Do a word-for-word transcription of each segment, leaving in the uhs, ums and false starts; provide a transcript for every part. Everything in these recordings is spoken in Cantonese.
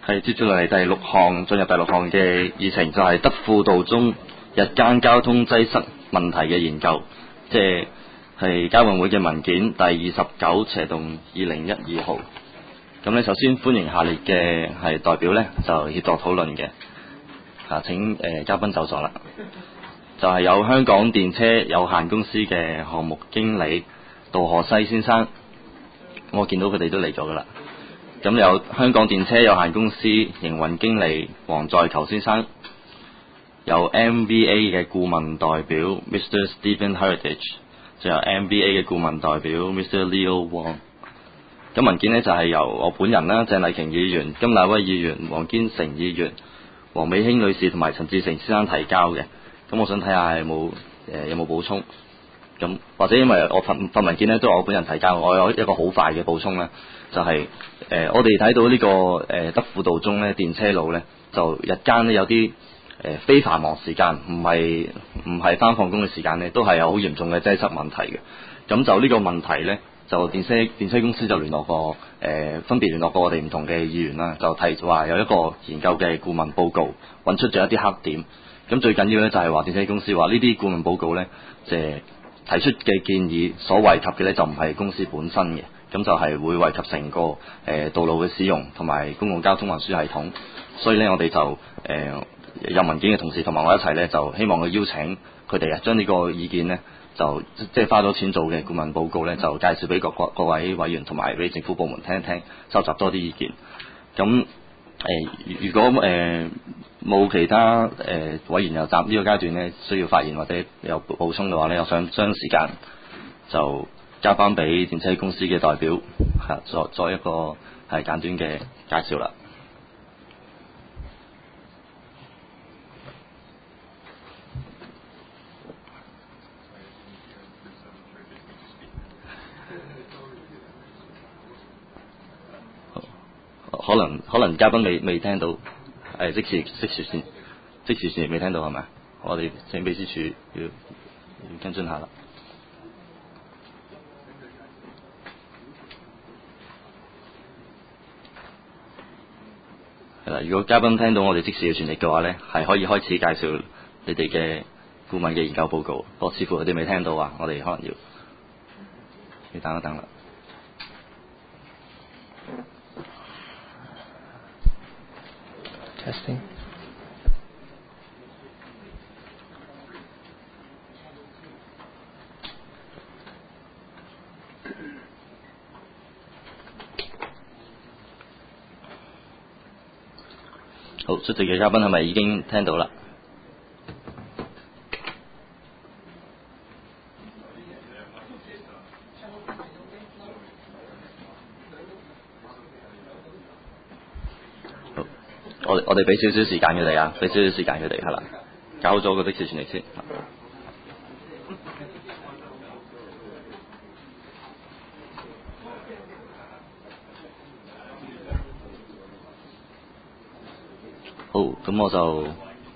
係接住嚟第六項，進入第六項嘅議程就係德輔道中日間交通擠塞問題嘅研究，即係係交運會嘅文件第二十九斜動二零一二號。咁咧，首先歡迎下列嘅係代表咧就協助討論嘅，嚇請誒、呃、嘉賓就座啦。就係、是、有香港電車有限公司嘅項目經理杜賀西先生，我見到佢哋都嚟咗噶啦。咁有香港電車有限公司營運經理黃在球先生，有 M V A 嘅顧問代表 Mister Stephen Heritage， 仲有 M V A 嘅顧問代表 Mister Leo Wong。咁文件呢，就係、是、由我本人啦，鄭麗瓊議員、金乃威議員、黃堅成議員、黃美興女士同埋陳志成先生提交嘅。咁我想睇下有冇誒有冇補充。咁或者因為我份份文件呢，都係我本人提交，我有一個好快嘅補充呢，就係、是、誒、呃、我哋睇到呢、這個誒、呃、德輔道中呢電車路呢，就日間呢有啲誒、呃、非繁忙時間，唔係唔係返放工嘅時間呢，都係有好嚴重嘅擠塞問題嘅。咁就呢個問題呢，就電車電車公司就聯絡過誒、呃、分別聯絡過我哋唔同嘅議員啦，就提話有一個研究嘅顧問報告，揾出咗一啲黑點。咁最緊要呢，就係話電車公司話呢啲顧問報告呢，即係提出嘅建議所惠及嘅呢，就唔係公司本身嘅，咁就係會惠及成個誒、呃、道路嘅使用同埋公共交通運輸系統。所以呢，我哋就誒、呃、有文件嘅同事同埋我一齊呢，就希望去邀請佢哋啊，將呢個意見呢，就即係花咗錢做嘅顧問報告呢，就介紹俾各各各位委員同埋俾政府部門聽一聽，收集多啲意見。咁誒、呃，如果誒冇、呃、其他誒、呃、委員又暫呢個階段呢，需要發言或者有補充嘅話呢，我想將時間就交翻俾電車公司嘅代表，係作作一個係簡短嘅介紹啦。可能可能嘉賓未未聽到，係即時即時先即時先未聽到係咪？我哋請秘書處要要跟進下啦。係啦，如果嘉賓聽到我哋即時嘅傳譯嘅話咧，係可以開始介紹你哋嘅顧問嘅研究報告。不過似乎佢哋未聽到啊，我哋可能要要等一等啦。Testing。好，出席嘅嘉賓係咪已經聽到啦？我我哋俾少少時間佢哋啊，俾少少時間佢哋係啦，搞咗個的士傳譯先。好，咁我就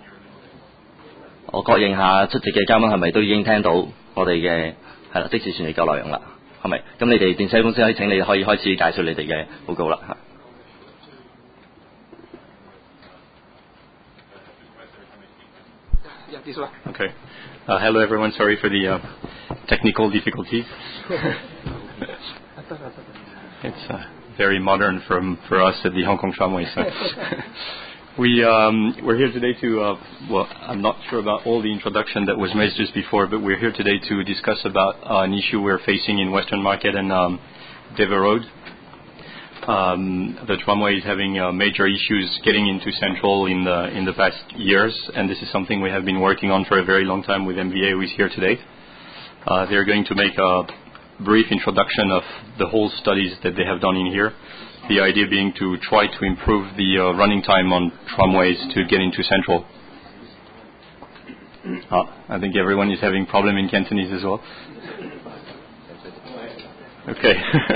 我確認下出席嘅嘉賓係咪都已經聽到我哋嘅係啦的士傳譯嘅內容啦？係咪？咁你哋電車公司可以請你可以開始介紹你哋嘅報告啦。 Okay. Uh, hello, everyone. Sorry for the uh, technical difficulties. It's uh, very modern from for us at the Hong Kong Tramway. So we um, we're here today to uh, well, I'm not sure about all the introduction that was made just before, but we're here today to discuss about uh, an issue we're facing in Western Market and um, Deva Road. Um, the tramway is having uh, major issues getting into Central in the in the past years, and this is something we have been working on for a very long time with M V A, who is here today. Uh, they're going to make a brief introduction of the whole studies that they have done in here. The idea being to try to improve the uh, running time on tramways to get into Central. Uh, I think everyone is having problem in Cantonese as well. Okay.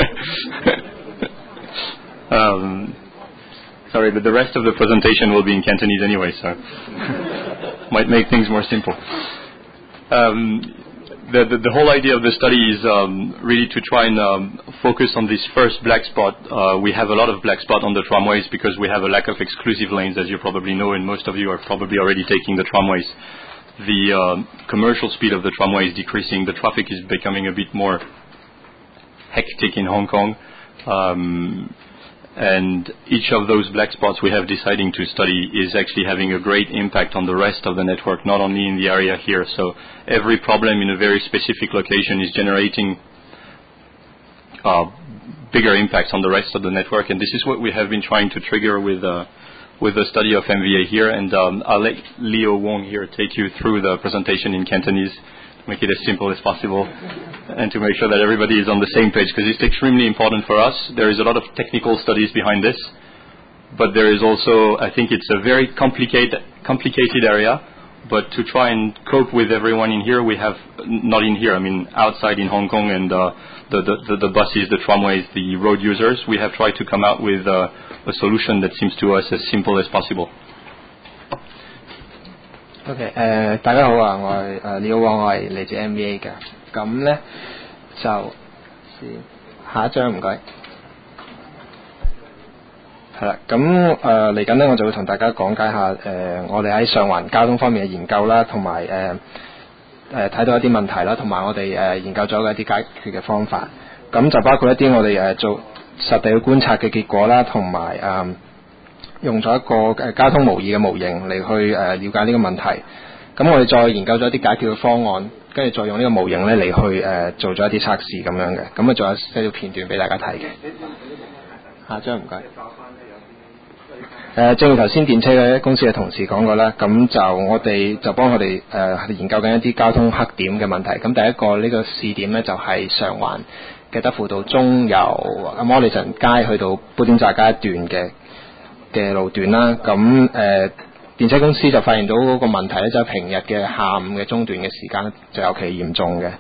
Um, sorry, but the rest of the presentation will be in Cantonese anyway, so might make things more simple. Um, the, the, the whole idea of the study is um, really to try and um, focus on this first black spot. Uh, we have a lot of black spot on the tramways because we have a lack of exclusive lanes, as you probably know, and most of you are probably already taking the tramways. The uh, commercial speed of the tramway is decreasing. The traffic is becoming a bit more hectic in Hong Kong. Um, and each of those black spots we have deciding to study is actually having a great impact on the rest of the network, not only in the area here. So every problem in a very specific location is generating uh, bigger impacts on the rest of the network, and this is what we have been trying to trigger with uh, with the study of M V A here. And um, I'll let Leo Wong here take you through the presentation in Cantonese, to make it as simple as possible, and to make sure that everybody is on the same page, because it's extremely important for us. There is a lot of technical studies behind this, but there is also, I think it's a very complicated, complicated area, but to try and cope with everyone in here, we have, not in here, I mean outside in Hong Kong, and uh, the, the, the buses, the tramways, the road users, we have tried to come out with uh, a solution that seems to us as simple as possible. OK， 誒、呃、大家好啊，我係誒廖旺，我係嚟自 M V A 嘅。咁咧就下一張唔該。係啦，咁誒嚟緊咧，我就會同大家講解下誒、呃、我哋喺上環交通方面嘅研究啦，同埋誒誒睇到一啲問題啦，同埋我哋誒、呃、研究咗嘅一啲解決嘅方法。咁就包括一啲我哋誒做實地去觀察嘅結果啦，同埋誒。用咗一個誒交通模擬嘅模型嚟去誒了解呢個問題，咁我哋再研究咗一啲解決嘅方案，跟住再用呢個模型咧嚟去誒做咗一啲測試咁樣嘅，咁啊仲有細條片段俾大家睇嘅。下張唔該。誒，正如頭先電車嘅公司嘅同事講過啦，咁就我哋就幫佢哋誒研究緊一啲交通黑點嘅問題。咁第一個呢個試點咧就係上環嘅德輔道中由摩利臣街去到砵甸乍街一段嘅嘅路段啦，咁誒、呃、電車公司就發現到嗰個問題咧，就係平日嘅下午嘅中段嘅時間就尤其嚴重嘅。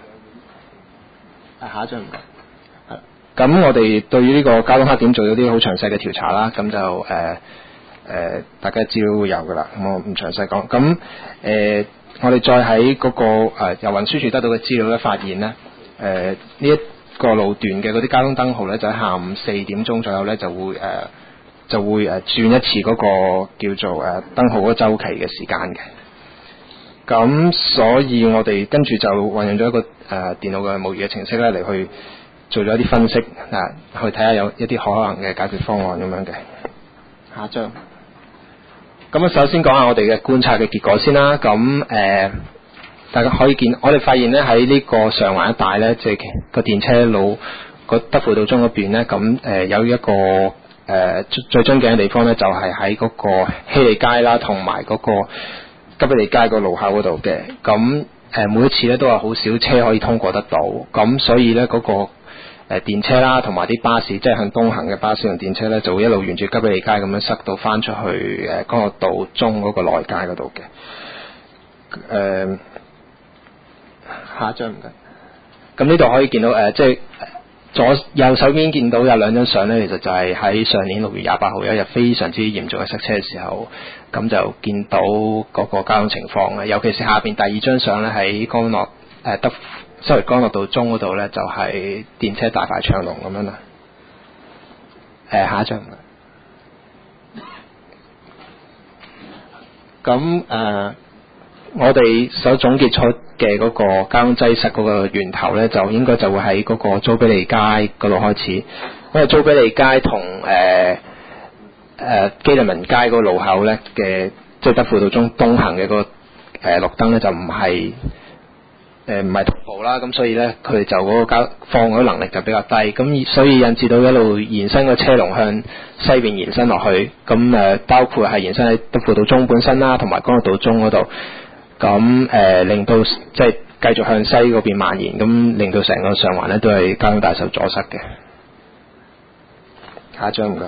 下一張唔該。咁我哋對於呢個交通黑點做咗啲好詳細嘅調查啦，咁就誒誒、呃呃、大家資料會有㗎啦，咁我唔詳細講。咁誒、呃、我哋再喺嗰、那個、呃、由運輸署得到嘅資料咧，發現咧誒呢一個路段嘅嗰啲交通燈號咧，就喺下午四點鐘左右咧就會誒。呃就會誒轉一次嗰個叫做誒燈號嗰個週期嘅時間嘅，咁所以我哋跟住就運用咗一個誒、呃、電腦嘅模擬嘅程式咧嚟去做咗一啲分析啊，去睇下有一啲可能嘅解決方案咁樣嘅。下一張。咁啊，首先講下我哋嘅觀察嘅結果先啦。咁誒、呃，大家可以見，我哋發現咧喺呢個上環一帶咧，即係個電車路個德輔道中嗰邊咧，咁誒、呃、有一個。誒、呃、最最樽頸嘅地方咧，就係喺嗰個希利街啦，同埋嗰個吉比利街個路口嗰度嘅。咁誒、呃、每一次咧都係好少車可以通過得到，咁所以咧嗰、那個誒、呃、電車啦，同埋啲巴士，即係向東行嘅巴士同電車咧，就會一路沿住吉比利街咁樣塞到翻出去誒干諾道中嗰個內街嗰度嘅。誒、呃、下一張唔該。咁呢度可以見到誒、呃，即係。左右手邊見到有兩張相咧，其實就係喺上年六月廿八號一日非常之嚴重嘅塞車嘅時候，咁就見到嗰個交通情況咧。尤其是下邊第二張相咧，喺干諾誒德即係干諾道中嗰度咧，就係、是、電車大排長龍咁樣啦。誒、呃，下一張。咁誒。呃我哋所總結出嘅嗰個交通擠塞嗰個源頭咧，就應該就會喺嗰個租比利街嗰度開始。因為租比利街同誒誒基利文街嗰個路口咧嘅，即係德輔道中東行嘅嗰、那個誒、呃、綠燈咧，就唔係誒唔係同步啦。咁所以咧，佢哋就嗰個交放嗰能力就比較低。咁所以引致到一路延伸個車龍向西邊延伸落去。咁誒、呃、包括係延伸喺德輔道中本身啦，同埋干諾道中嗰度。咁誒、呃、令到即係繼續向西嗰邊蔓延，咁令到成個上環咧都係交通大受阻塞嘅。下一張唔該。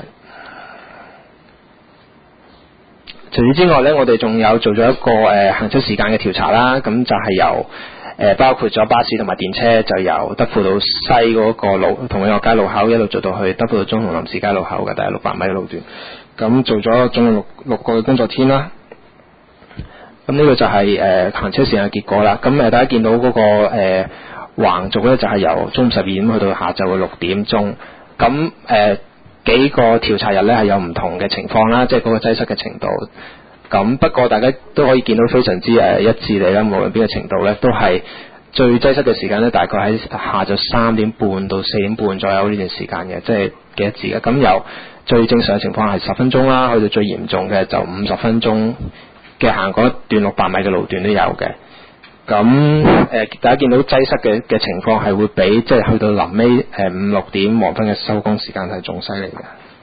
除此之外咧，我哋仲有做咗一個誒、呃、行車時間嘅調查啦。咁就係由誒、呃、包括咗巴士同埋電車，就由德輔道西嗰個路同永樂街路口一路做到去德輔道中同林士街路口嘅，大概六百米嘅路段。咁做咗總共六六個工作天啦。 咁呢個就係、是、誒、呃、行車時間嘅結果啦。咁誒大家見到嗰、那個誒、呃、橫軸咧就係由中午十二點去到下晝嘅六點鐘。咁誒、呃、幾個調查日咧係有唔同嘅情況啦，即係嗰個擠塞嘅程度。咁不過大家都可以見到非常之誒一致嚟啦，無論邊個程度咧，都係最擠塞嘅時間咧，大概喺下晝三點半到四點半左右呢段時間嘅，即係幾一致嘅。咁由最正常嘅情況係十分鐘啦，去到最嚴重嘅就五十分鐘嘅行嗰一段六百米嘅路段都有嘅。咁誒、呃，大家見到擠塞嘅嘅情況係會比即係去到臨尾誒五六點黃昏嘅收工時間係仲犀利嘅。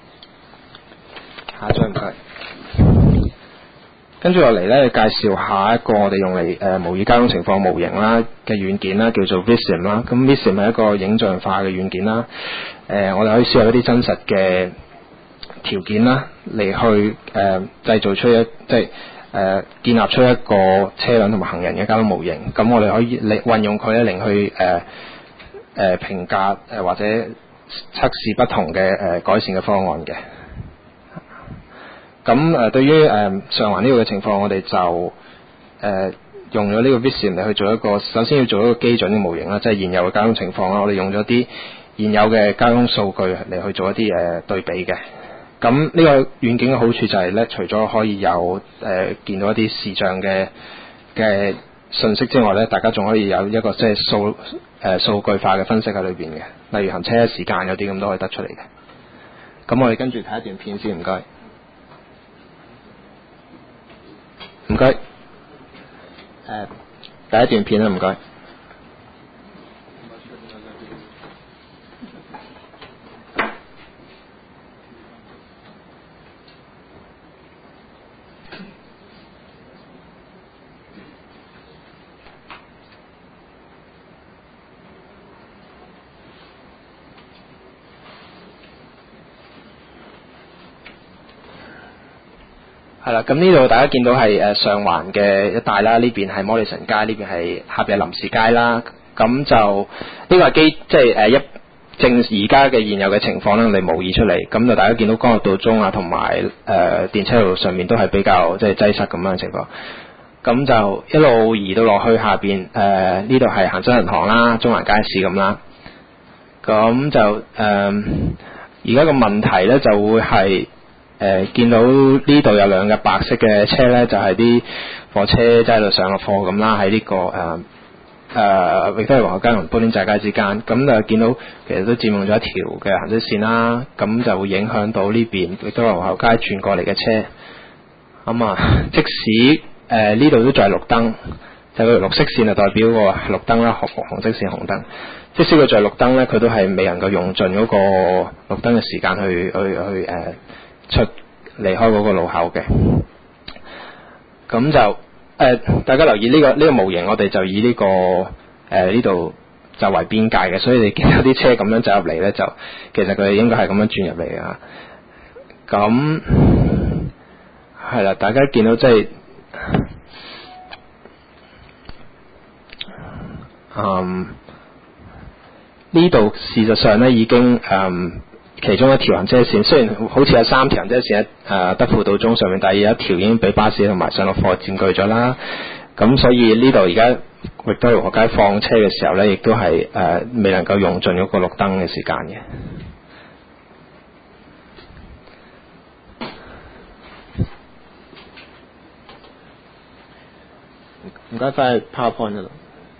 下張唔該。跟住落嚟咧，介紹下一個我哋用嚟誒、呃、模擬交通情況模型啦嘅軟件啦，叫做 Vissim 啦。咁 Vissim 係一個影像化嘅軟件啦。誒、呃，我哋可以輸入一啲真實嘅條件啦，嚟去誒、呃、製造出一即係誒、呃、建立出一個車輛同埋行人嘅交通模型。咁我哋可以嚟運用佢咧，嚟去誒誒、呃呃、評價誒、呃、或者測試不同嘅誒、呃、改善嘅方案嘅。咁誒、呃、對於誒、呃、上環呢個嘅情況，我哋就誒、呃、用咗呢個 Vissim 嚟去做一個，首先要做一個基準嘅模型啦，即係現有嘅交通情況啦。我哋用咗啲現有嘅交通數據嚟去做一啲誒、呃、對比嘅。咁呢個軟件嘅好處就係咧，除咗可以有誒、呃、見到一啲視像嘅嘅信息之外咧，大家仲可以有一個即係數誒數據化嘅分析喺裏邊嘅，例如行車時間有啲咁都可以得出嚟嘅。咁我哋跟住睇一段片先，唔該。唔該，誒、呃、第一段片啦，唔該。係啦，咁呢度大家見到係誒上環嘅一帶啦，呢邊係摩利臣街，呢邊係下邊係臨時街啦。咁就呢個係基即係誒一正而家嘅現有嘅情況咧，我哋模擬出嚟。咁就大家見到干諾道中啊，同埋誒電車路上面都係比較即係擠塞咁樣嘅情況。咁就一路移到落去下邊誒呢度係恒生銀行啦、中環街市咁啦。咁就誒而家個問題咧就會係。誒、呃、見到呢度有兩架白色嘅車咧，就係、是、啲貨車即係喺度上落貨咁啦，喺呢、這個誒誒域多利皇后街同砵甸乍街之間，咁就見到其實都佔用咗一條嘅行車線啦，咁就會影響到呢邊域多利皇后街轉過嚟嘅車。咁啊，即使誒呢度都仲係綠燈，就個、是、綠色線就代表個綠燈啦，紅紅色線紅燈。即使佢仲係綠燈咧，佢都係未能夠用盡嗰個綠燈嘅時間去去去誒。呃出離開嗰個路口嘅，咁就誒、呃、大家留意呢、這個呢、這個模型，我哋就以呢、這個誒呢度就為邊界嘅，所以你見到啲車咁樣走入嚟咧，就其實佢哋應該係咁樣轉入嚟啊。咁係啦，大家見到即係嗯呢度事實上咧已經嗯。其中一條行車線，雖然好似有三條行車線喺誒德輔道中上面，但係有一條已經俾巴士同埋上落貨佔據咗啦。咁所以呢度而家域多利皇后街放車嘅時候咧，亦都係誒、呃、未能夠用盡嗰個綠燈嘅時間嘅。唔該，翻去 PowerPoint 嗰度。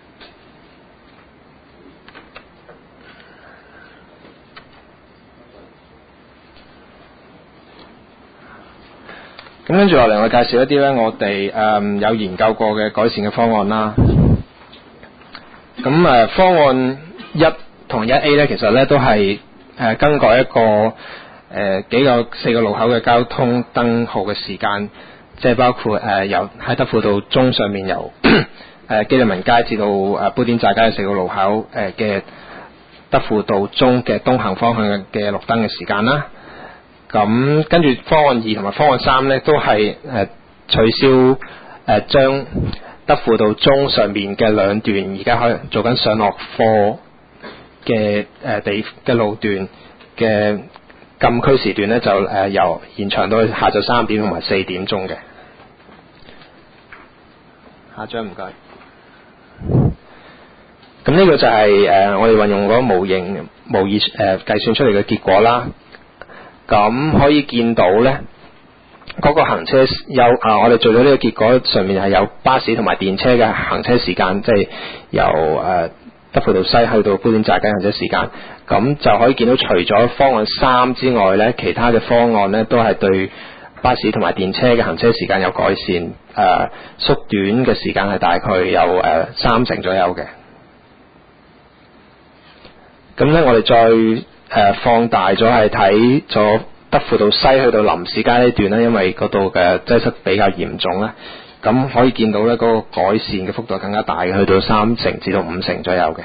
咁跟住落嚟，我介紹一啲咧，我哋誒、嗯、有研究過嘅改善嘅方案啦。咁誒、呃、方案一同一 A 咧，其實咧都係誒、呃、更改一個誒、呃、幾個四個路口嘅交通燈號嘅時間，即係包括誒、呃、由喺德輔道中上面由誒基利文街至到誒砵甸乍街嘅四個路口誒嘅、呃、德輔道中嘅東行方向嘅綠燈嘅時間啦。咁跟住方案二同埋方案三咧，都係誒、呃、取消誒、呃、將德輔道中上面嘅兩段而家可能做緊上落貨嘅誒地嘅路段嘅禁區時段咧，就誒、呃、由延長到下晝三點同埋四點鐘嘅。 下張唔該。咁呢個就係、是、誒、呃、我哋運用嗰個模型模擬誒、呃、計算出嚟嘅結果啦。咁可以見到咧，嗰、那個行車有啊，我哋做咗呢個結果上面係有巴士同埋電車嘅行車時間，即係由誒德輔道西去到砵甸乍街行車時間。咁就可以見到，除咗方案三之外咧，其他嘅方案咧都係對巴士同埋電車嘅行車時間有改善，誒、呃、縮短嘅時間係大概有誒、呃、三成左右嘅。咁咧，我哋再誒、呃、放大咗係睇咗德輔道西去到林士街呢段咧，因為嗰度嘅擠塞比較嚴重咧，咁可以見到咧嗰、那個改善嘅幅度更加大嘅，去到三成至到五成左右嘅。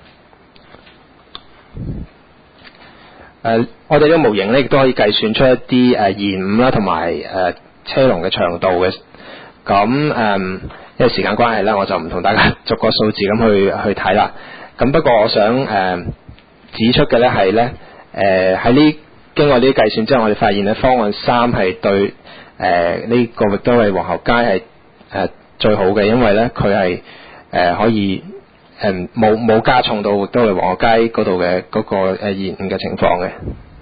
誒、呃，我哋呢個模型咧，亦都可以計算出一啲誒、呃、延誤啦，同埋誒車龍嘅長度嘅。咁誒、呃，因為時間關係咧，我就唔同大家逐個數字咁去去睇啦。咁不過我想誒、呃、指出嘅咧係咧，誒喺呢經過呢啲計算之後，我哋發現咧方案三係對誒呢、呃這個域多利皇后街係誒、呃、最好嘅，因為咧佢係誒可以。誒冇冇加重到域多利皇后街嗰度嘅嗰個誒延誤嘅情況嘅。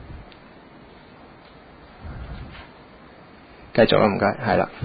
繼續啦，唔該，係啦。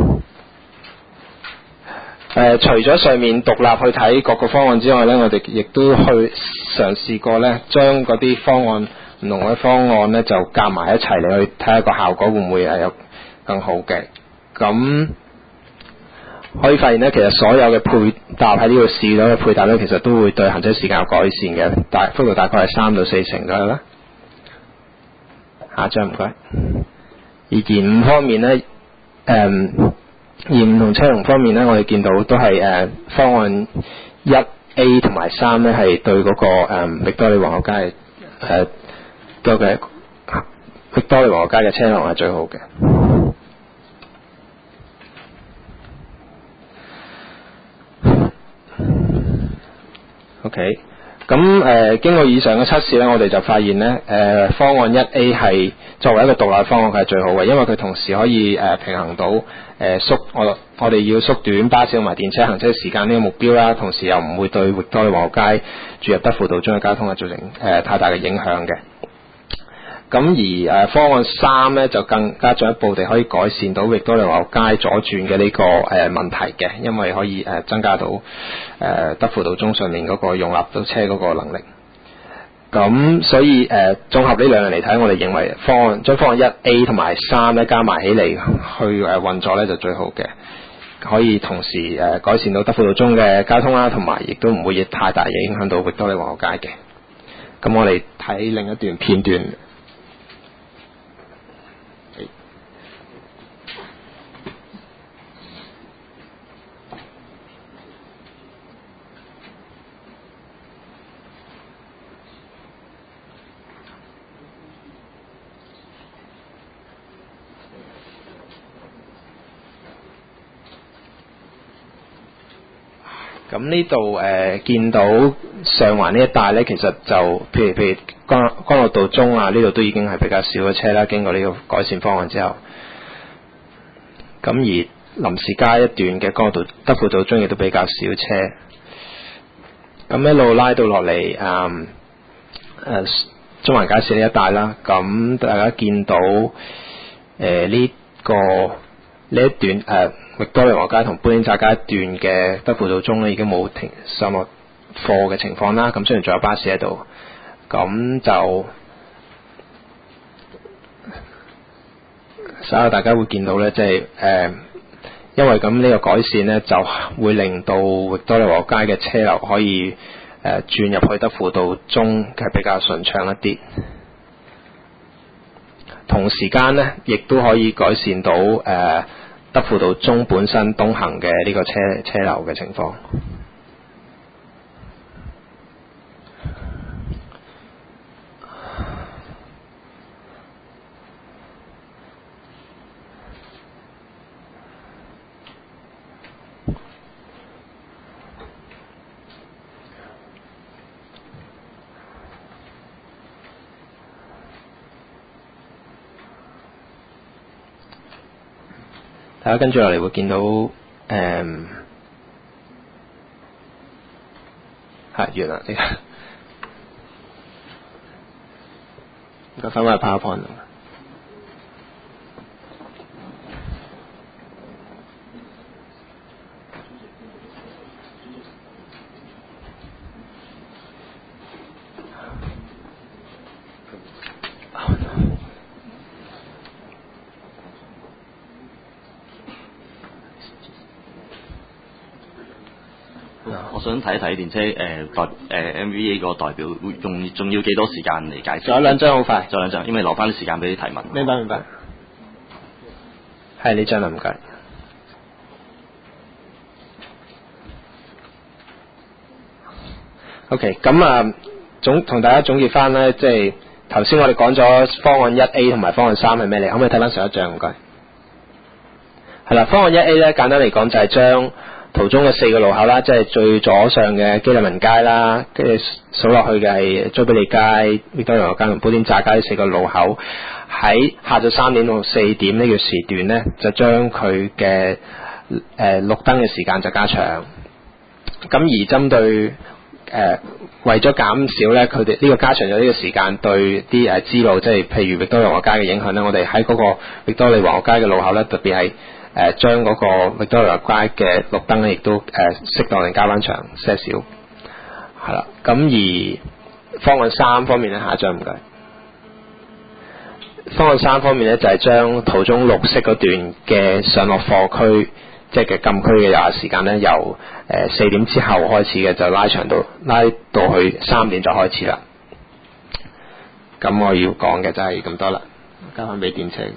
誒、呃，除咗上面獨立去睇各個方案之外咧，我哋亦都去嘗試過咧，將嗰啲方案唔同嘅方案咧，就夾埋一齊嚟去睇下個效果會唔會係有更好嘅。咁可以發現咧，其實所有嘅配搭喺呢度試到嘅配搭咧，其實都會對行車時間有改善嘅，大幅度大概係三到四成左右啦。下一張唔該。而延誤方面咧，誒、嗯、延誤同車龍方面咧，我哋見到都係誒、呃、方案一 A 同埋三咧，係對嗰、那個誒域多利皇后街誒嘅嘅域多利皇后街嘅車龍係最好嘅。OK，咁誒、呃、經過以上嘅測試咧，我哋就發現咧，誒、呃、方案一 A 係作為一個獨立方案，佢係最好嘅，因為佢同時可以誒、呃、平衡到誒、呃、縮我我哋要縮短巴士同埋電車行車時間呢個目標啦，同時又唔會對域多利皇后街注入德輔道中嘅交通係造成誒、呃、太大嘅影響嘅。咁而誒、呃、方案三咧就更加進一步地可以改善到域多利皇后街左轉嘅呢個誒、呃、問題嘅，因為可以誒、呃、增加到誒、呃、德輔道中上面嗰個容納到車嗰個能力。咁所以誒、呃、綜合呢兩樣嚟睇，我哋認為方案將方案一 A 同埋三咧加埋起嚟去誒、呃、運作咧就最好嘅，可以同時誒、呃、改善到德輔道中嘅交通啦，同埋亦都唔會太大嘅影響到域多利皇后街嘅。咁我哋睇另一段片段。咁呢度誒見到上環呢一帶咧，其實就譬如譬如干干諾道中啊，呢度都已經係比較少嘅車啦。經過呢個改善方案之後，咁而林士街一段嘅干諾道德輔道中亦都比較少車。咁一路拉到落嚟誒誒中環街市呢一帶啦，咁大家見到誒呢、呃這個呢一段誒。呃域多利皇后街同砵甸乍街一段嘅德輔道中咧，已經冇停上落貨嘅情況啦。咁雖然仲有巴士喺度，咁就稍後大家會見到咧，即係誒，因為咁呢個改善咧，就會令到域多利皇后街嘅車流可以誒、呃、轉入去德輔道中係比較順暢一啲。同時間咧，亦都可以改善到誒。呃德輔道中本身東行嘅呢個車車流嘅情況。大家跟住落嚟會見到誒、嗯、 係完啦呢個。唔該，翻返去 PowerPoint。 我想睇一睇電車誒代誒 M V A 個代表會用仲要幾多時間嚟解釋？ 仲有兩張好快， 仲有兩張，因為留翻啲時間俾啲提問。 明白明白。係呢張啦，唔該。OK， 咁啊總同大家總結翻咧，即係頭先我哋講咗方案一 A 同埋方案三係咩嚟？可唔可以睇翻上一張？唔該。係啦，方案一 A 咧簡單嚟講就係將途中嘅四個路口啦，即係最左上嘅基利文街啦，跟住數落去嘅係租比利街、Victoria街同砵甸乍街呢四個路口，喺下晝三點到四點呢個時段咧，就將佢嘅誒綠燈嘅時間就加長。咁而針對誒、呃、為咗減少咧，佢哋呢個加長咗呢個時間對啲誒支路，即係譬如 Victoria街嘅影響咧，我哋喺嗰個 Victoria 皇后街嘅路口咧，特別係誒將嗰個 Victoria 街嘅綠燈咧，亦都誒適當地加翻長些少，係啦。咁而方案三方面咧，下一張唔該。方案三方面咧，就係將途中綠色嗰段嘅上落貨區，即係嘅禁區嘅遊客時間咧，由誒四點之後開始嘅，就拉長到拉到去三點就開始啦。咁我要講嘅就係咁多啦，交翻俾電車嘅。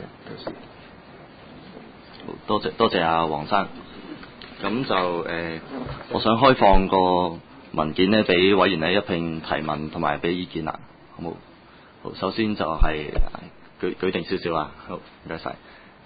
多謝多謝阿黃生，咁就誒、呃，我想開放個文件咧，俾委員咧一併提問同埋俾意見啦，好冇？好，首先就係、是、舉舉定少少啊，好，唔該晒。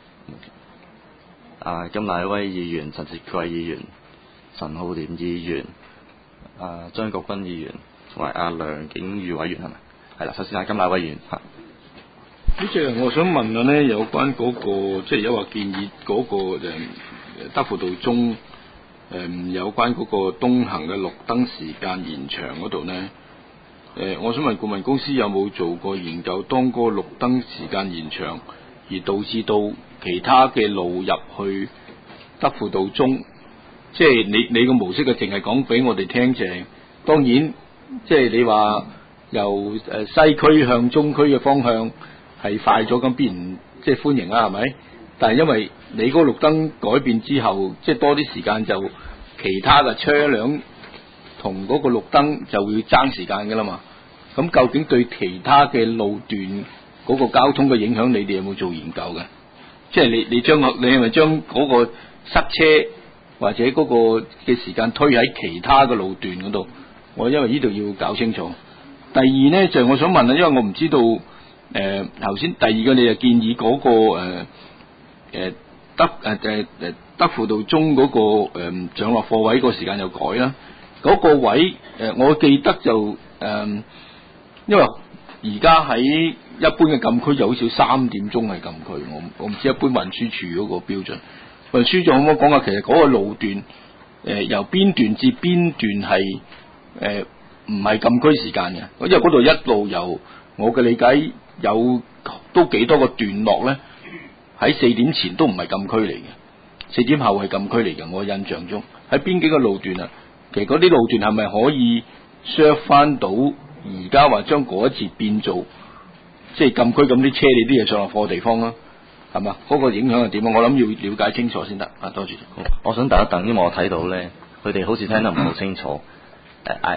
啊，甘乃威議員、陳志貴議員、陳浩濂議員、啊張國鈞議員同埋阿梁景宇委員係咪？係啦，首先係甘乃威議員嚇。 主席，我想問下咧，有關嗰、那個即係有話建議嗰、那個誒德輔道中誒、嗯、有關嗰個東行嘅綠燈時間延長嗰度咧，誒、呃，我想問顧問公司有冇做過研究，當嗰個綠燈時間延長而導致到其他嘅路入去德輔道中，即係你你個模式嘅淨係講俾我哋聽就係、是，當然即係你話由誒西區向中區嘅方向。係快咗咁，必然即係歡迎啦，係咪？但係因為你嗰個綠燈改變之後，即係多啲時間就其他嘅車輛同嗰個綠燈就會爭時間㗎啦嘛。咁究竟對其他嘅路段嗰個交通嘅影響，你哋有冇做研究嘅？即係你你將個你係咪將嗰個塞車或者嗰個嘅時間推喺其他嘅路段嗰度？我因為呢度要搞清楚。第二咧就係、我想問啊，因為我唔知道。誒頭先第二個你就建議嗰、那個誒誒、呃、德誒誒誒德輔道中嗰、那個誒、呃、上落貨位個時間又改啦，嗰、那個位誒、呃、我記得就誒、呃，因為而家喺一般嘅禁區就好似三點鐘係禁區，我我唔知一般運輸署嗰個標準，運輸署可唔可以講下其實嗰個路段誒、呃、由邊段至邊段係誒唔係禁區時間嘅，因為嗰度一路由我嘅理解。有都幾多個段落咧？喺四點前都唔係禁區嚟嘅，四點後係禁區嚟嘅。我印象中喺邊幾個路段啊？其實嗰啲路段係咪可以 serve 翻到而家話將嗰一節變做即係禁區咁啲車你啲嘢上落貨地方啦？係嘛？嗰、嗰個影響係點啊？我諗要了解清楚先得啊！多謝。 好，我想等一等，因為我睇到咧，佢哋好似聽得唔好清楚。誒，I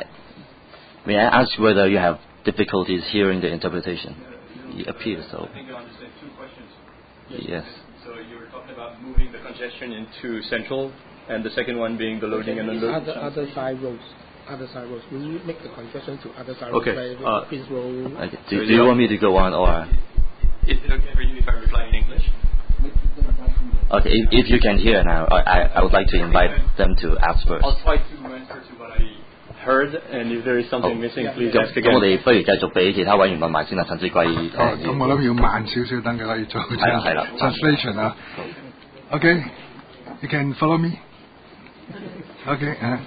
may I ask whether you have difficulties hearing the interpretation? It appears so. I think I understand two questions. Yes. So you were talking about moving the congestion into central, and the second one being the loading and unloading. Other, other side roads. Other side roads. Will you make the congestion to other side Okay. roads? Like Uh, Prince Road. Okay. Do, do you want me to go on or? Is it okay for you if I reply in English? Okay. If, if you can hear now, I, I would like to invite them to ask first. I'll try to answer to what I heard, and if there is something Oh. missing, please 咁 ask 咁 again. 我哋不如繼續俾其他委員問埋先啦，陳志貴。誒哦，咁我諗要慢少少，等佢可以做係啦係啦 translation 啊。Okay, you can follow me. Okay, uh,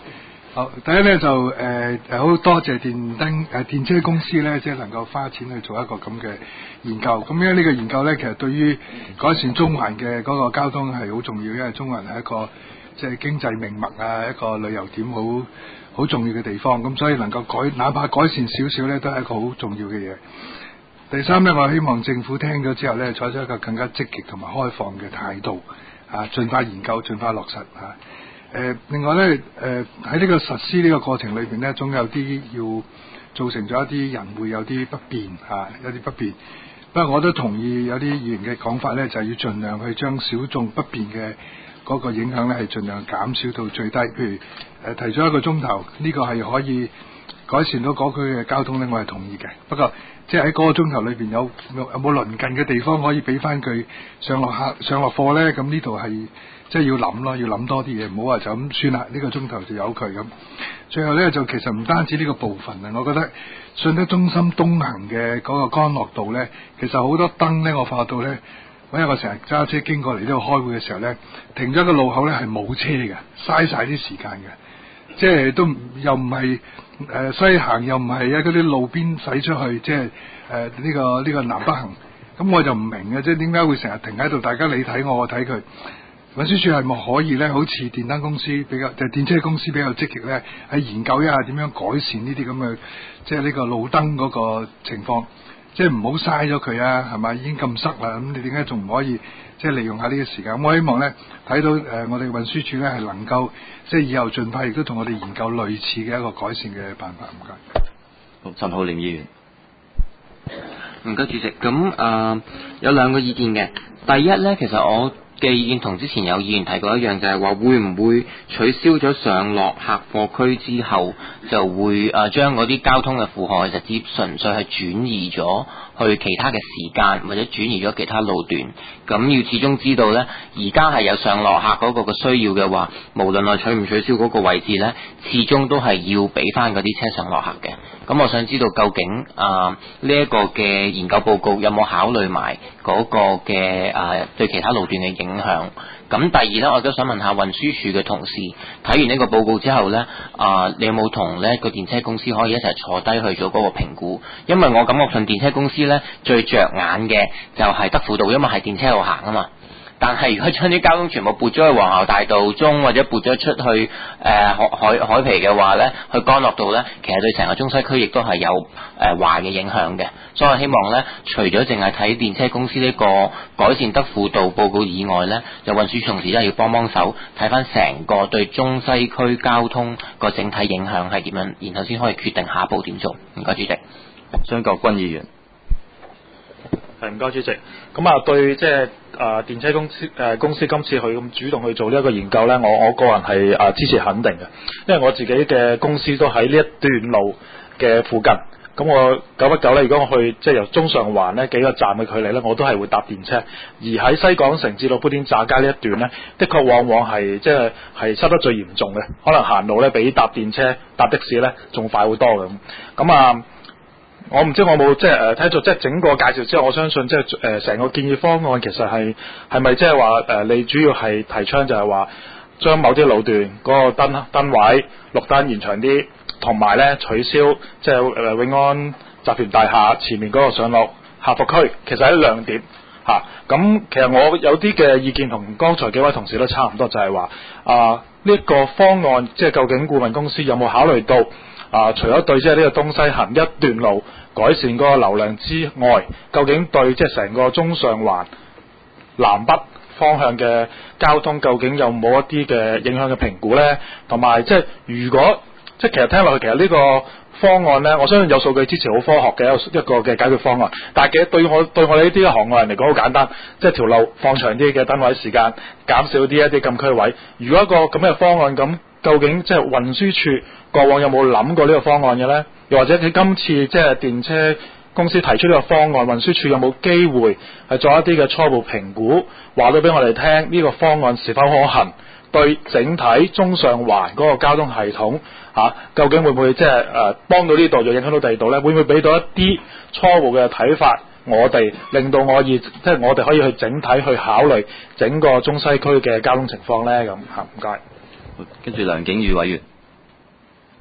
好，第一咧就誒誒好多謝電燈誒電車公司咧，即係能夠花錢去做一個咁嘅研究。咁因為呢個研究咧，其實對於改善中環嘅嗰個交通係好重要，因為中環係一個即係經濟命脈啊，一個旅遊點好好重要嘅地方。咁所以能夠改，哪怕改善少少咧，都係一個好重要嘅嘢。第三咧，我希望政府聽咗之後咧，採取一個更加積極同埋開放嘅態度，啊，盡快研究，盡快落實啊。誒、呃，另外咧，誒喺呢個實施呢個過程裏邊咧，總有啲要造成咗一啲人會有啲不便嚇、啊，有啲不便。不過我都同意有啲議員嘅講法咧，就係、是、要盡量去將小眾不便嘅嗰個影響咧，係盡量減少到最低。譬如誒、呃、提咗一個鐘頭，呢、這個係可以改善到嗰區嘅交通咧，我係同意嘅。不過即係喺嗰個鐘頭裏邊有有冇鄰近嘅地方可以俾翻佢上落客上落貨咧？咁呢度係。即係要諗咯，要諗多啲嘢，唔好話就咁算啦。呢、這個鐘頭就由佢咁。最後咧就其實唔單止呢個部分啊，我覺得信德中心東行嘅嗰個干諾道咧，其實好多燈咧，我發覺到咧，因為我成日揸車經過嚟呢度開會嘅時候咧，停咗個路口咧係冇車嘅，嘥晒啲時間嘅，即係都又唔係誒西行，又唔係喺嗰啲路邊駛出去，即係誒呢個呢、這個南北行。咁我就唔明嘅，即係點解會成日停喺度？大家你睇我，我睇佢。運輸署係咪可以咧，好似電燈公司比較，就係、電車公司比較積極咧，喺研究一下點樣改善呢啲咁嘅，即係呢個路燈嗰個情況，即係唔好嘥咗佢啊，係咪？已經咁塞啦，咁你點解仲唔可以即係利用下呢個時間？我希望咧睇到誒、呃，我哋運輸署咧係能夠即係以後盡快亦都同我哋研究類似嘅一個改善嘅辦法。唔該。 好，陳浩濂議員。 唔該，主席。咁誒、呃、有兩個意見嘅。第一咧，其實我嘅意見同之前有議員提過一樣，就係、是、話會唔會取消咗上落客貨區之後，就會誒將嗰啲交通嘅負荷直接純粹係轉移咗去其他嘅時間，或者轉移咗其他路段。咁要始終知道呢，而家係有上落客嗰個嘅需要嘅話，無論我取唔取消嗰個位置呢，始終都係要俾翻嗰啲車上落客嘅。咁我想知道究竟啊呢一個嘅研究報告有冇考慮埋嗰個嘅啊、呃、對其他路段嘅影響？咁第二呢，我都想問下運輸署嘅同事，睇完呢個報告之後呢，啊、呃、你有冇同呢個電車公司可以一齊坐低去做嗰個評估？因為我感覺上電車公司呢最着眼嘅就係德輔道，因為係電車路行啊嘛。但係如果將啲交通全部撥咗去皇后大道中，或者撥咗出去誒、呃、海海海皮嘅話呢，去干諾道呢，其實對成個中西區亦都係有誒、呃、壞嘅影響嘅。所以我希望呢，除咗淨係睇電車公司呢個改善德輔道報告以外呢，就運輸同時真係要幫幫手睇翻成個對中西區交通個整體影響係點樣，然後先可以決定下一步點做。唔該，主席。 張國鈞議員。 係，唔該主席。咁啊，對即係啊電車公司誒、呃、公司今次去咁主動去做呢一個研究呢，我我個人係啊支持肯定嘅，因為我自己嘅公司都喺呢一段路嘅附近。咁我久不久呢，如果我去即係由中上環呢幾個站嘅距離呢，我都係會搭電車。而喺西港城至到砵甸乍街呢一段呢，的確往往係即係係塞得最嚴重嘅，可能行路呢比搭電車搭的士呢仲快好多嘅。咁啊〜我唔知我冇即係誒睇咗即係整個介紹之後，我相信即係誒成個建議方案其實係係咪即係話誒你主要係提倡就係話將某啲路段嗰個燈燈位綠燈延長啲，同埋咧取消即係誒永安集團大廈前面嗰個上落客貨區，其實係兩點嚇。咁、啊、其實我有啲嘅意見同剛才幾位同事都差唔多，就係話啊呢一個方案即係究竟顧問公司有冇考慮到啊？除咗對即係呢個東西行一段路改善嗰個流量之外，究竟對即係成個中上環南北方向嘅交通究竟有冇一啲嘅影響嘅評估呢？同埋即係如果即係其實聽落去，其實呢個方案呢，我相信有數據支持，好科學嘅一個嘅解決方案。但係其實對我對我哋呢啲行外人嚟講好簡單，即係條路放長啲嘅燈位時間，減少啲一啲禁區位。如果一個咁嘅方案咁，究竟即係運輸署過往有冇諗過呢個方案嘅呢？又或者佢今次即係電車公司提出呢個方案，運輸署有冇機會係做一啲嘅初步評估，話到俾我哋聽呢個方案是否可行，對整體中上環嗰個交通系統嚇、啊，究竟會唔會即係誒幫到呢度，就影響到第二度呢？會唔會俾到一啲初步嘅睇法，我哋令到我以即係我哋可以去整體去考慮整個中西區嘅交通情況呢？咁嚇，唔該。 跟住梁景宇委員。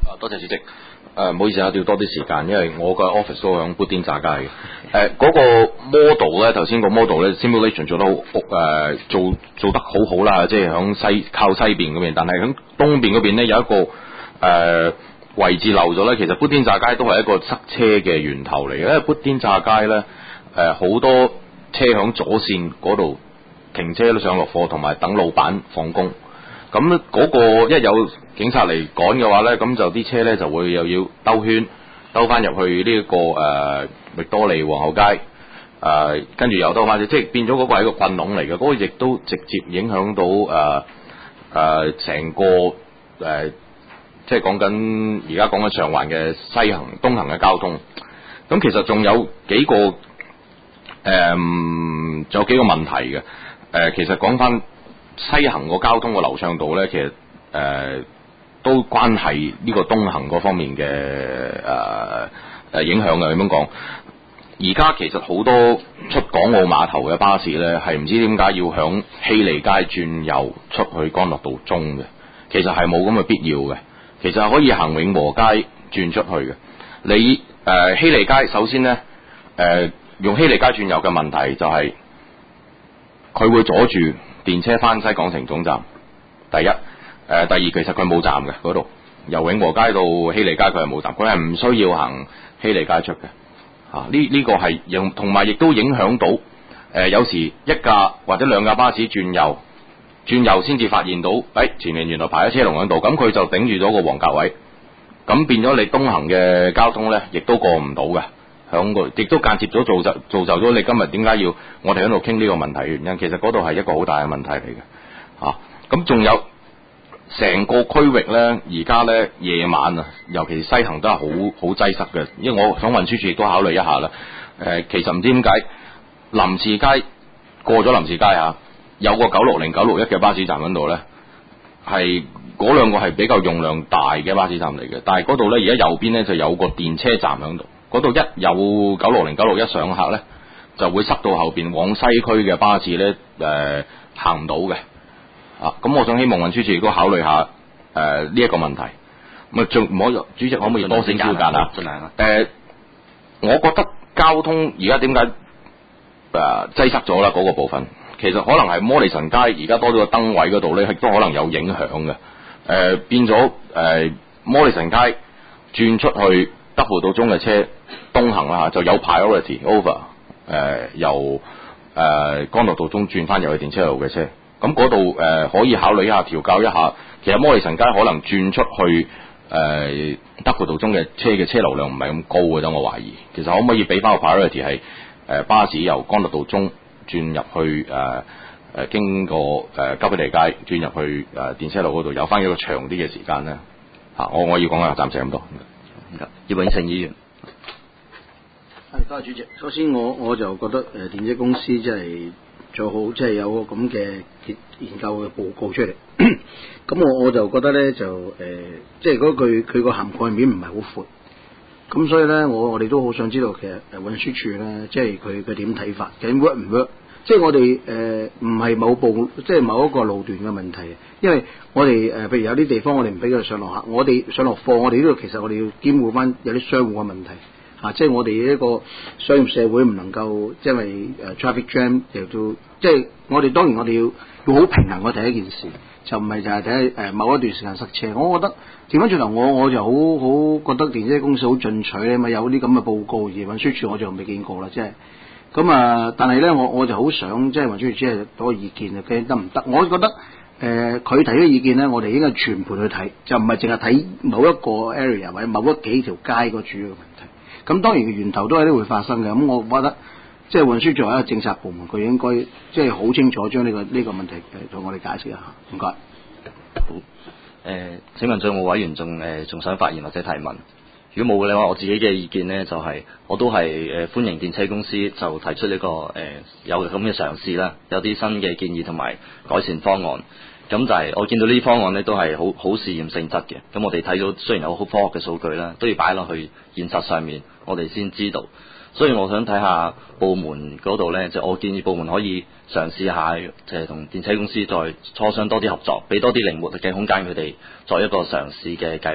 多謝主席。誒、呃、唔好意思啊，要多啲時間，因為我個 office 都響砵甸乍街嘅。誒、呃、嗰、那個 model 咧，頭先個 model 咧 simulation 做得好，誒、呃、做做得好好啦，即係響西靠西邊嗰邊，但係響東邊嗰邊咧有一個誒、呃、位置漏咗咧。其實砵甸乍街都係一個塞車嘅源頭嚟嘅，因為砵甸乍街咧誒好多車響左線嗰度停車都上落貨，同埋等老闆放工。咁嗰個一有警察嚟趕嘅話咧，咁就啲車咧就會又要兜圈兜翻入去呢、這、一個誒、呃、域多利皇后街，誒跟住又兜翻，即係變咗嗰個係一個困籠嚟嘅。嗰、那個亦都直接影響到誒誒成個誒、呃，即係講緊而家講緊上環嘅西行東行嘅交通。咁其實仲有幾個誒，仲、呃、有幾個問題嘅。誒、呃，其實講翻西行個交通個流暢度咧，其實誒、呃、都關係呢個東行嗰方面嘅誒誒影響嘅。咁樣講，而家其實好多出港澳碼頭嘅巴士咧，係唔知點解要響希利街轉右出去干諾道中嘅，其實係冇咁嘅必要嘅。其實係可以行永和街轉出去嘅。你誒、呃、希利街首先咧，誒、呃、用希利街轉右嘅問題就係、是、佢會阻住電車翻西港城總站。第一，誒、呃、第二，其實佢冇站嘅嗰度，由永和街到希利街佢係冇站，佢係唔需要行希利街出嘅。嚇、啊，呢呢、這個係用同埋亦都影響到誒、呃、有時一架或者兩架巴士轉右，轉右先至發現到，誒、哎、前面原來排咗車龍喺度，咁佢就頂住咗個黃格位，咁變咗你東行嘅交通咧，亦都過唔到嘅。響個亦都間接咗造就造就咗你今日點解要我哋喺度傾呢個問題嘅原因，其實嗰度係一個好大嘅問題嚟嘅。嚇，咁仲有成個區域咧，而家咧夜晚啊，尤其西行都係好好擠塞嘅。因為我想運輸署亦都考慮一下啦。誒、呃，其實唔知點解林士街過咗林士街嚇，有個九六零九六一嘅巴士站喺度咧，係嗰兩個係比較用量大嘅巴士站嚟嘅。但係嗰度咧而家右邊咧就有個電車站喺度。嗰度一有九六零九六一上客咧，就會塞到後邊往西區嘅巴士咧，誒、呃、行唔到嘅。啊，咁我想希望運輸署亦都考慮下誒呢一個問題。咁啊，仲唔可以主席可唔可以多啲時間啊？盡量啊。誒、呃，我覺得交通而家點解誒擠塞咗啦？嗰個部分其實可能係摩利臣街而家多咗個燈位嗰度咧，亦都可能有影響嘅。誒、呃、變咗誒、呃、摩利臣街轉出去德輔道中嘅車東行啦，就有 priority over 誒、呃、由誒干諾道中轉翻入去電車路嘅車，咁嗰度誒可以考慮一下調校一下。其實摩利臣街可能轉出去誒、呃、德輔道中嘅車嘅車流量唔係咁高嘅，我懷疑。其實可唔可以俾翻個 priority 係誒、呃、巴士由干諾道中轉入去誒誒、呃、經過誒嘉比利街轉入去誒、呃、電車路嗰度，有翻一個長啲嘅時間咧嚇、啊。我我要講下暫時咁多。 葉永成議員， 係多謝主席。首先我我就覺得誒、呃、電車公司即係最好，即係有個咁嘅研究嘅報告出嚟。咁我我就覺得咧就誒、呃，即係嗰句佢個涵蓋面唔係好闊。咁所以咧，我我哋都好想知道其實誒運輸署咧，即係佢佢點睇法，究竟 work 唔 work？即係我哋誒唔係某部，即係某一個路段嘅問題。因為我哋誒、呃，譬如有啲地方我哋唔俾佢上落客，我哋上落貨，我哋呢度其實我哋要兼顧翻有啲商戶嘅問題嚇、啊，即係我哋一個商業社會唔能夠因為誒、呃、traffic jam 又到，即係我哋當然我哋要要好平衡。我第一件事就唔係就係睇誒某一段時間塞車。我覺得調翻轉頭，我我就好好覺得電車公司好進取咧，咪有啲咁嘅報告，而運輸署我就未見過啦，即係。咁啊，但係咧，我我就好想即係運輸署即係多個意見啊，究竟得唔得？我覺得誒，佢、呃、提嘅意見咧，我哋應該全盤去睇，就唔係淨係睇某一個 area 或者某一幾條街個主要嘅問題。咁當然源頭都係啲會發生嘅。咁我覺得即係運輸作為一個政策部門，佢應該即係好清楚將呢、這個呢、這個問題誒同我哋解釋一下。唔該。 好。誒、呃，請問政務委員仲誒仲想發言或者提問？如果冇嘅話，我自己嘅意見呢，就係、是，我都係誒、呃、歡迎電車公司就提出呢、這個誒、呃、有咁嘅嘗試啦，有啲新嘅建議同埋改善方案。咁就係我見到呢啲方案呢，都係好好試驗性質嘅。咁我哋睇到雖然有好科學嘅數據啦，都要擺落去現實上面，我哋先知道。所以我想睇下部門嗰度呢，就是、我建議部門可以嘗試下，就係、是、同電車公司再磋商多啲合作，俾多啲靈活嘅空間佢哋作一個嘗試嘅計劃。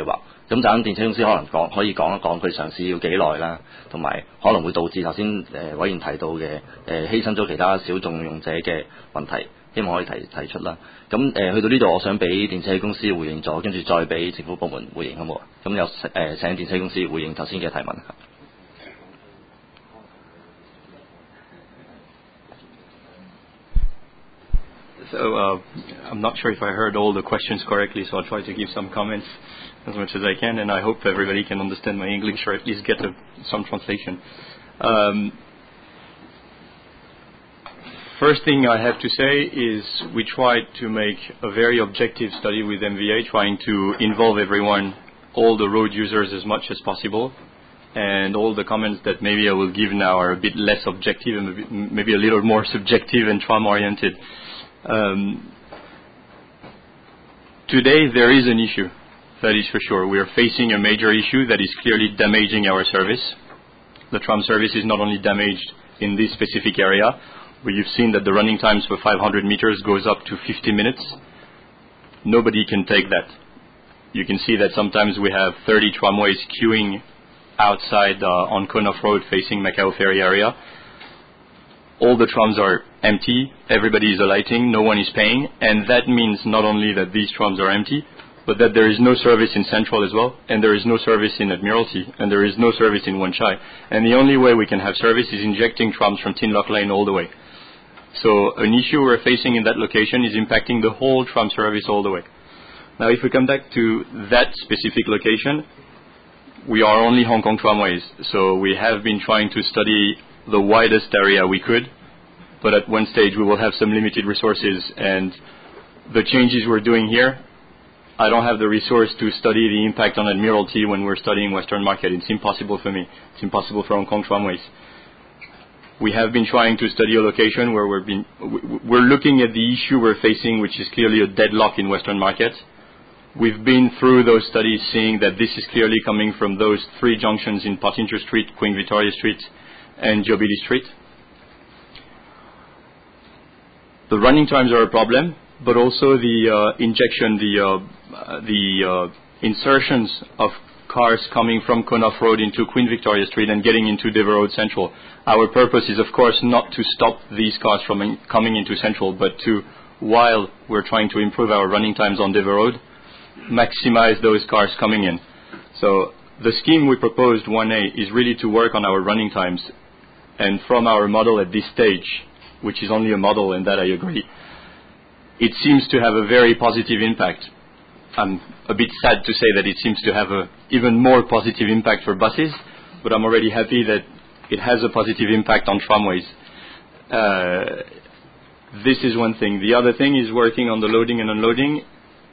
咁陣電車公司可能講可以講一講佢嘗試要幾耐啦，同埋可能會導致頭先誒委員提到嘅誒、呃、犧牲咗其他小眾用者嘅問題，希望可以提提出啦。咁誒、呃、去到呢度，我想俾電車公司回應咗，跟住再俾政府部門回應好冇？咁有誒、呃、請電車公司回應頭先嘅提問。 So uh, I'm not sure if I heard all the questions correctly, so I'll try to give some comments as much as I can, and I hope everybody can understand my English or at least get a, some translation. Um, first thing I have to say is we tried to make a very objective study with M V A, trying to involve everyone, all the road users as much as possible, and all the comments that maybe I will give now are a bit less objective and maybe a little more subjective and tram-oriented. Um, today there is an issue, that is for sure. We are facing a major issue that is clearly damaging our service. The tram service is not only damaged in this specific area, but you've seen that the running times for five hundred meters goes up to fifty minutes. Nobody can take that. You can see that sometimes we have thirty tramways queuing outside uh, on Konof Road facing Macau Ferry area. All the trams are empty, everybody is alighting, no one is paying, and that means not only that these trams are empty, but that there is no service in Central as well, and there is no service in Admiralty, and there is no service in Wan Chai. And the only way we can have service is injecting trams from Tin Lock Lane all the way. So an issue we're facing in that location is impacting the whole tram service all the way. Now if we come back to that specific location, we are only Hong Kong Tramways, so we have been trying to study the widest area we could, but at one stage we will have some limited resources, and the changes we're doing here, I don't have the resource to study the impact on Admiralty when we're studying Western Market. It's impossible for me. It's impossible for Hong Kong Tramways. We have been trying to study a location where we're, been, we're looking at the issue we're facing, which is clearly a deadlock in Western Market. We've been through those studies seeing that this is clearly coming from those three junctions in Pottinger Street, Queen Victoria Street, and Jubilee Street. The running times are a problem, but also the uh, injection, the uh, the uh, insertions of cars coming from Konof Road into Queen Victoria Street and getting into Dever Road Central. Our purpose is, of course, not to stop these cars from in coming into Central, but to, while we're trying to improve our running times on Dever Road, maximize those cars coming in. So the scheme we proposed, one A, is really to work on our running times. And from our model at this stage, which is only a model, and that I agree, it seems to have a very positive impact. I'm a bit sad to say that it seems to have an even more positive impact for buses, but I'm already happy that it has a positive impact on tramways. Uh, this is one thing. The other thing is working on the loading and unloading.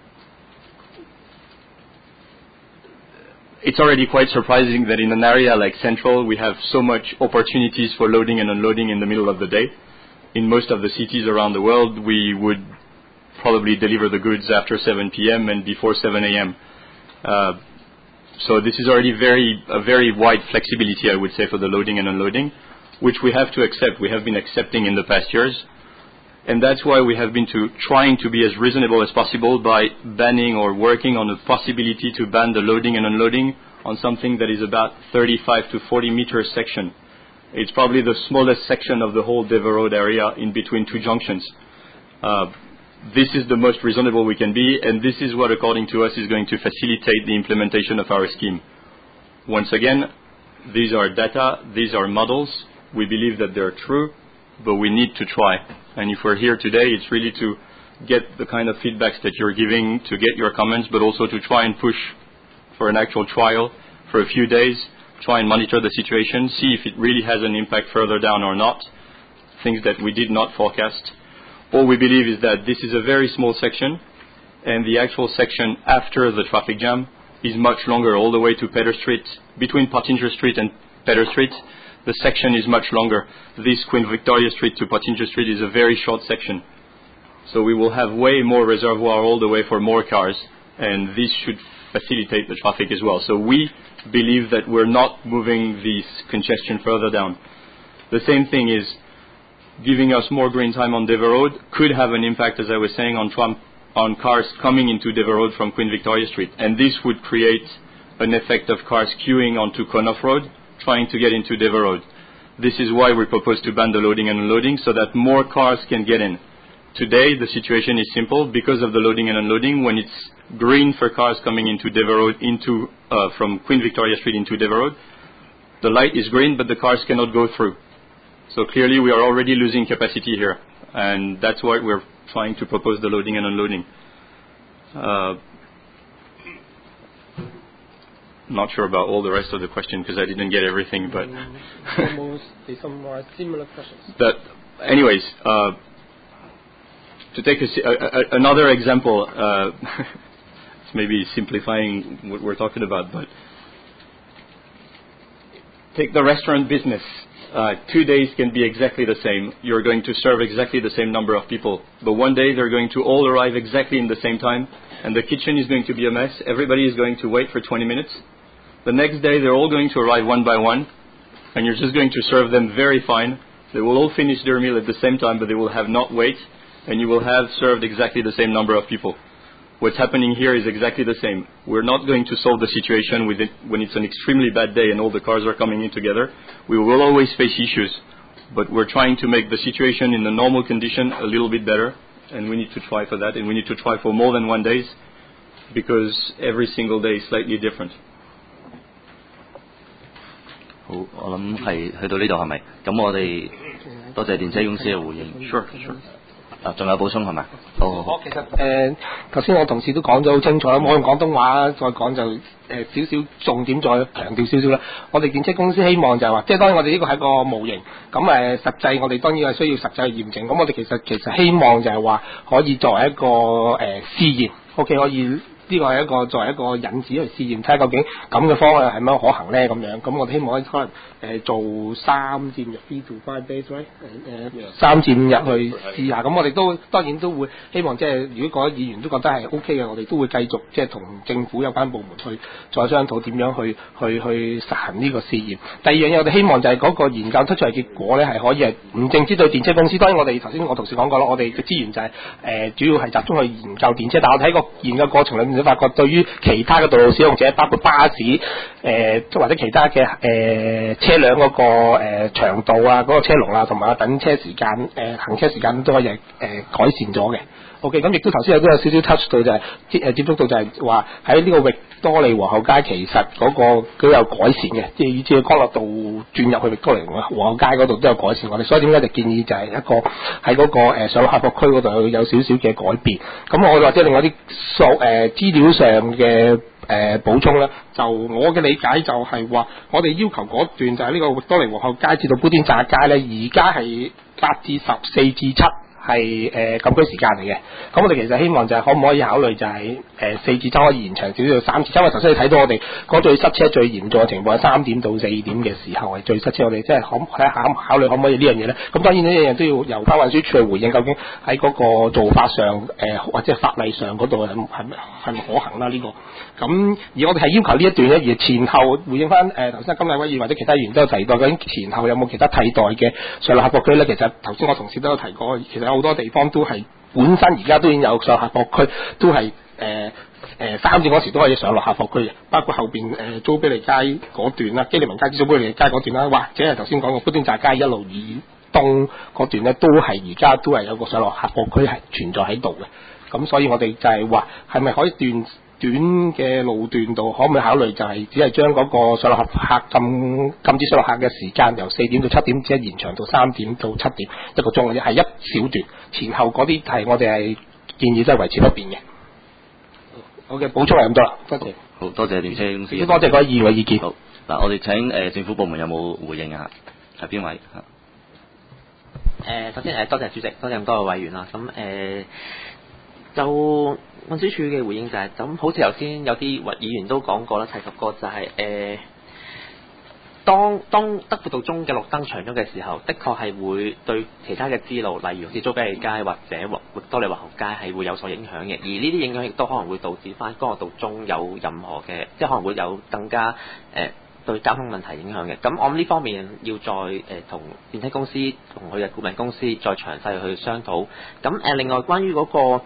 It's already quite surprising that in an area like Central we have so much opportunities for loading and unloading in the middle of the day. In most of the cities around the world we would probably deliver the goods after seven p m and before seven a m Uh, so this is already very a very wide flexibility, I would say, for the loading and unloading, which we have to accept. We have been accepting in the past years. And that's why we have been to trying to be as reasonable as possible by banning or working on the possibility to ban the loading and unloading on something that is about thirty-five to forty meter section. It's probably the smallest section of the whole Dever Road area in between two junctions. Uh, this is the most reasonable we can be, and this is what, according to us, is going to facilitate the implementation of our scheme. Once again, these are data, these are models. We believe that they're true, but we need to try. And if we're here today, it's really to get the kind of feedbacks that you're giving, to get your comments, but also to try and push for an actual trial for a few days, try and monitor the situation, see if it really has an impact further down or not, things that we did not forecast. All we believe is that this is a very small section, and the actual section after the traffic jam is much longer, all the way to Pedder Street. Between Pottinger Street and Pedder Street, the section is much longer. This Queen Victoria Street to Pottinger Street is a very short section. So we will have way more reservoir all the way for more cars, and this should facilitate the traffic as well. So we believe that we're not moving this congestion further down. The same thing is giving us more green time on Dever Road could have an impact, as I was saying, on tram, on cars coming into Dever Road from Queen Victoria Street. And this would create an effect of cars queuing onto Konoff Road, trying to get into Dever Road. This is why we propose to ban the loading and unloading, so that more cars can get in. Today, the situation is simple. Because of the loading and unloading, when it's green for cars coming into Dever Road, into, uh, from Queen Victoria Street into Dever Road, the light is green, but the cars cannot go through. So clearly, we are already losing capacity here. And that's why we're trying to propose the loading and unloading. Uh, not sure about all the rest of the question because I didn't get everything, but almost some more similar questions. But anyways, uh, to take a, a, a, another example, uh, it's maybe simplifying what we're talking about, but take the restaurant business. Uh, two days can be exactly the same. You're going to serve exactly the same number of people. But one day they're going to all arrive exactly in the same time, and the kitchen is going to be a mess. Everybody is going to wait for twenty minutes. The next day they're all going to arrive one by one, and you're just going to serve them very fine. They will all finish their meal at the same time, but they will have not wait, and you will have served exactly the same number of people. What's happening here is exactly the same. We're not going to solve the situation with it when it's an extremely bad day and all the cars are coming in together. We will always face issues, but we're trying to make the situation in the normal condition a little bit better, and we need to try for that, and we need to try for more than one day, because every single day is slightly different. 好，我諗係去到呢度係咪？咁我哋多謝電車公司嘅回應。 Sure, sure. 啊，仲有補充係咪？好好好。 其實誒頭先我同事都講咗好清楚啦，我用廣東話再講就誒少少重點再強調少少啦。我哋電車公司希望就係話，即係當然我哋呢個係個模型，咁誒、呃、實際我哋當然係需要實際去驗證。咁我哋其實其實希望就係話可以作為一個誒、呃、試驗 ，OK 可以。呢個係一個作為一個引子去試驗，睇下究竟咁嘅方案係咪可行咧咁樣。咁我哋希望可能誒、呃、做三至五日 three to five days right 誒、呃、三至五日去試下。咁我哋都當然都會希望即係如果嗰啲議員都覺得係 OK 嘅，我哋都會繼續即係同政府有關部門去再商討點樣去去去實行呢個試驗。第二樣嘢我哋希望就係嗰個研究推出嚟結果咧係可以係唔淨止對電車公司，當然我哋頭先我同事講過啦，我哋嘅資源就係、是、誒、呃、主要係集中去研究電車，但係我睇個研究過程裏面。發覺對於其他嘅道路使用者，包括巴士、誒、呃、或者其他嘅誒、呃、車輛嗰、那個誒、呃、長度啊、嗰、那個車龍啊，同埋等車時間、誒、呃、行車時間都可以誒、呃、改善咗嘅。OK， 咁亦都頭先有都有少少 touch 到就係、是、接誒接觸到就係話喺呢個域多利皇后街其實嗰個都有改善嘅，即係以至干諾道轉入去域多利皇后街嗰度都有改善我哋，所以點解就建議就係一個喺嗰、那個、呃、上落客貨區嗰度有少少嘅改變。咁我或者另外啲數誒資料上嘅誒、呃、補充咧，就我嘅理解就係話，我哋要求嗰段就係呢個域多利皇后街至到砵甸乍街咧，而家係八至十四至七。係誒、呃、禁區時間嚟嘅，咁我哋其實希望就係可唔可以考慮就係誒四至七可以延長少少到三至七，因為頭先你睇到我哋嗰最塞車最嚴重嘅情況係三點到四點嘅時候係最塞車，我哋即係可睇考考慮可唔可以呢樣嘢咧？咁當然呢樣嘢都要由翻運輸署去回應，究竟喺嗰個做法上誒、呃、或者法例上嗰度係係咪係咪可行啦？呢、這個咁而我哋係要求呢一段咧，而前後回應翻誒頭先金禮威議員或者其他議員都有提到，究竟前後有冇其他替代嘅上落客貨區咧？其實頭先我同事都有提過，其實好多地方都係本身而家都已經有上落客貨區，都係誒誒三點嗰時都可以上落客貨區嘅，包括後邊誒租庇利街嗰段啦、基利文街至租庇利街嗰段啦，或者係頭先講嘅砵甸乍街一路以東嗰段咧，都係而家都係有個上落客貨區係存在喺度嘅。咁所以我哋就係話係咪可以斷短嘅路段度，可唔可以考慮就係只係將嗰個上落客客禁禁止上落客嘅時間由四點到七點，只係延長到三點到七點一個鐘嘅啫，係一小段，前後嗰啲係我哋係建議都係維持不變嘅。我嘅補充係咁多啦，多謝。 好多謝電車公司。 多謝各位議員嘅意見。 好，嗱，我哋請誒、呃、政府部門有冇回應啊？係邊位？ 誒，首先誒多謝主席，多謝咁多位委員啦。咁誒、呃、就運輸署嘅回應就係、是，咁好似頭先有啲議員都講過啦，提及過就係、是、誒、呃，當當德輔道中嘅綠燈長咗嘅時候，的確係會對其他嘅支路，例如好似租庇利街或者域多利皇后街係會有所影響嘅，而呢啲影響亦都可能會導致翻干諾道中有任何嘅，即係可能會有更加誒。呃對交通問題影響嘅，咁我諗呢方面要再誒同、呃、電車公司同佢嘅顧問公司再詳細去商討。咁誒、呃、另外關於嗰、那個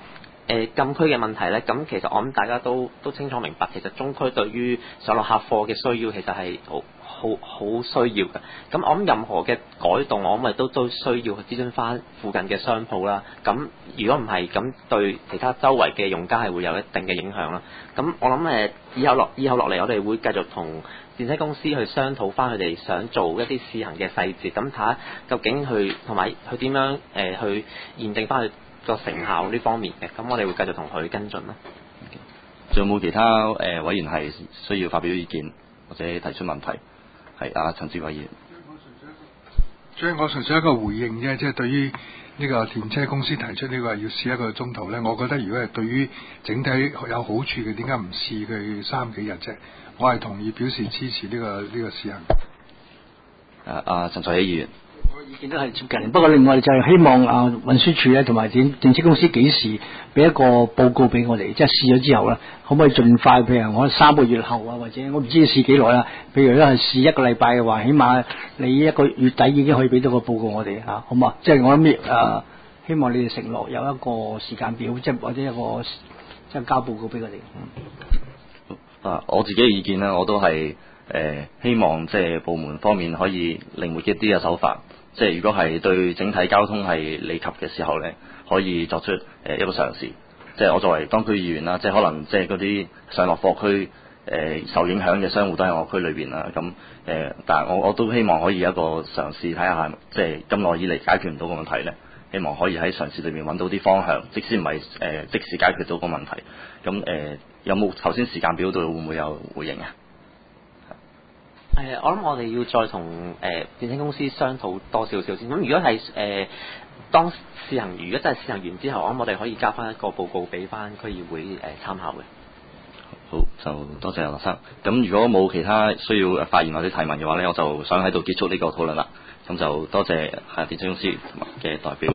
誒禁區嘅問題咧，咁其實我諗大家都都清楚明白，其實中區對於上落客貨嘅需要其實係好好好需要嘅。咁我諗任何嘅改動，我諗咪都都需要去諮詢翻附近嘅商鋪啦。咁如果唔係，咁對其他周圍嘅用家係會有一定嘅影響啦。咁我諗誒以後落以後落嚟，我哋會繼續同電車公司去商討翻佢哋想做一啲試行嘅細節，咁睇下究竟佢同埋佢點樣誒、呃、去驗證翻佢個成效呢方面嘅。咁我哋會繼續同佢跟進啦。 仲有冇其他誒、呃、委員係需要發表意見或者提出問題？係啊，陳志偉議員。 所以我純粹一個回應啫，即係對於呢個電車公司提出呢個要試一個鐘頭咧，我覺得如果係對於整體有好處嘅，點解唔試佢三幾日啫？我係同意表示支持呢、呢個呢、呢個試行。 啊啊，陳才喜議員。 我意見都係接近，不過另外就係希望啊運輸署咧同埋電電車公司幾時俾一個報告俾我哋，即係試咗之後咧，可唔可以盡快？譬如我三個月後啊，或者我唔知要試幾耐啦。譬如咧係試一個禮拜嘅話，起碼你一個月底已經可以俾到個報告我哋嚇，好嘛？即係我諗誒，希望你哋承諾有一個時間表，即係或者一個即係交報告俾我哋。 啊，我自己嘅意見咧，我都係誒、呃、希望即係部門方面可以靈活一啲嘅手法。即係如果係對整體交通係利及嘅時候咧，可以作出誒、呃、一個嘗試。即係我作為當區議員啦，即係可能即係嗰啲上落貨區誒、呃、受影響嘅商戶都喺我區裏邊啦。咁誒、呃，但係我我都希望可以有一個嘗試睇下，即係咁耐以嚟解決唔到個問題咧，希望可以喺嘗試裏面揾到啲方向，即使唔係誒即時解決到個問題。咁誒、呃、有冇頭先時間表度會唔會有回應啊？ 誒、呃，我諗我哋要再同誒、呃、電車公司商討多少少先。咁如果係誒、呃、當試行，如果真係試行完之後，我諗我哋可以交翻一個報告俾翻區議會誒、呃、參考嘅。 好，就多謝劉生。咁如果冇其他需要發言或者提問嘅話咧，我就想喺度結束呢個討論啦。咁就多謝係電車公司嘅代表。